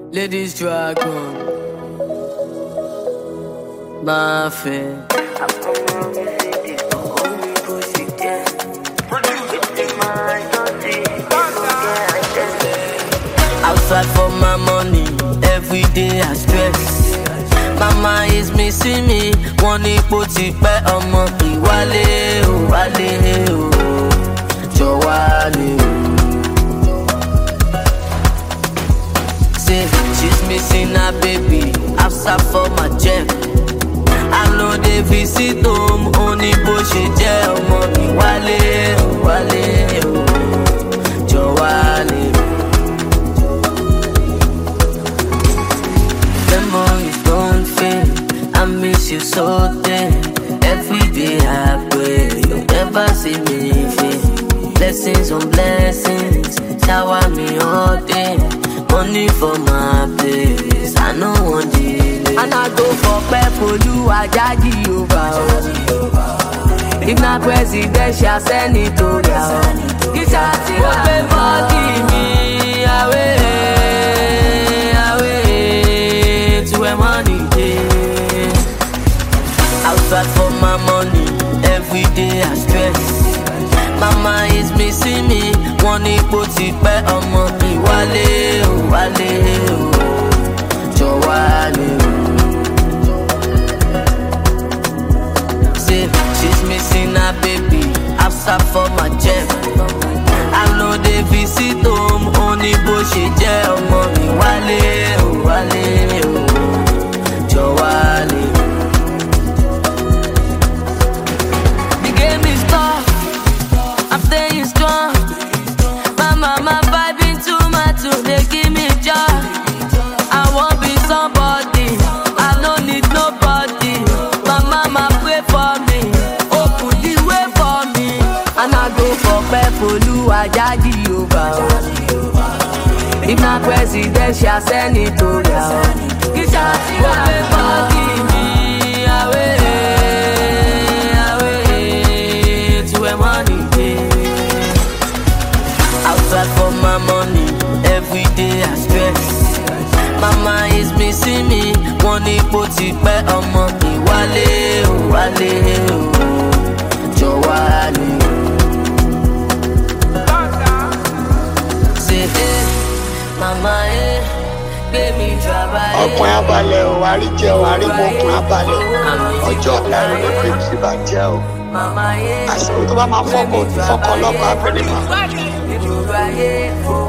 Ladies Dragon, my fan. Outside for my money, every day I stress. Mama is missing me, one ipo ti pẹ́ ọmọ ìwálé o, wálé o, jọ wálé o. Say she's missing her baby, outside for my check. I know they visit home, only bó ṣe jẹ́ ọmọ ìwálé o, wálé o, jọ wálé o. Memories don't fade, I miss you so damn. Every day I pray, you'll never see me fail. Blessings on blessings, shower me all day. Money for my place, I know one delay. And I go for Pepolu, Ajaji over. If not presidential, senatorial. This a thing I pay for, give me away. Where money day. Outside for my money, every day I stress. Mama is missing me, one ipo ti pẹ́ ọmọ ìwálé o, wálé o, jọ wálé o. Say she's missing her baby, outside for my check. I know they visit home, only bó ṣe jẹ́ ọmọ ìwálé o, wálé o. The game is tough, I'm staying strong. My mama vibing too much to they give me joy. I won't be somebody, I don't need nobody. My mama pray for me, open the way for me. And I go for Pepolu, Ajaji over. If not presidential, senatorial. This a thing I pay for, give me away, away to where money day. Outside for my money, every day I stress. Mama is missing me, one ipo ti pẹ́ ọmọ ìwálé o, wálé o, jọ wálé o. Say hey, mama hey. Ọkùnrin abalẹ̀ o, àríjẹ́ o, àrímọ̀ ọkùnrin abalẹ̀ o, ọjọ́ ọ̀la rẹ̀ ló fi ti bàjẹ́ o. Àsìkò tó bá máa fọ́kọ̀ ọlọ́pàá abẹ́rẹ́ máa.